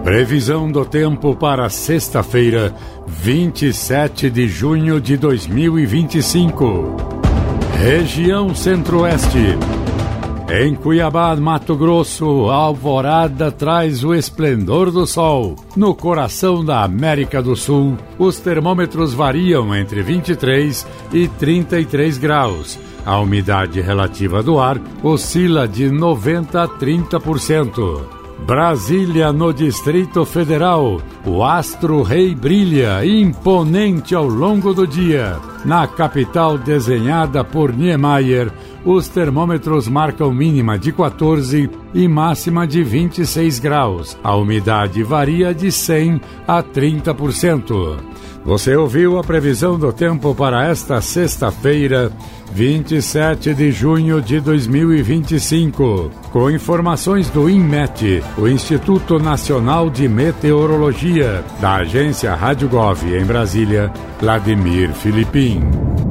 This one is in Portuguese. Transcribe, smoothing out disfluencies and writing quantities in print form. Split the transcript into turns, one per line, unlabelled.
Previsão do tempo para sexta-feira, 27 de junho de 2025. Região Centro-Oeste. Em Cuiabá, Mato Grosso, a alvorada traz o esplendor do sol. No coração da América do Sul, os termômetros variam entre 23 e 33 graus. A umidade relativa do ar oscila de 90% a 30%. Brasília, no Distrito Federal, o astro rei brilha imponente ao longo do dia. Na capital desenhada por Niemeyer, os termômetros marcam mínima de 14 e máxima de 26 graus. A umidade varia de 100% a 30%. Você ouviu a previsão do tempo para esta sexta-feira, 27 de junho de 2025, com informações do INMET, o Instituto Nacional de Meteorologia, da agência Rádio Gov em Brasília, Vladimir Filipim.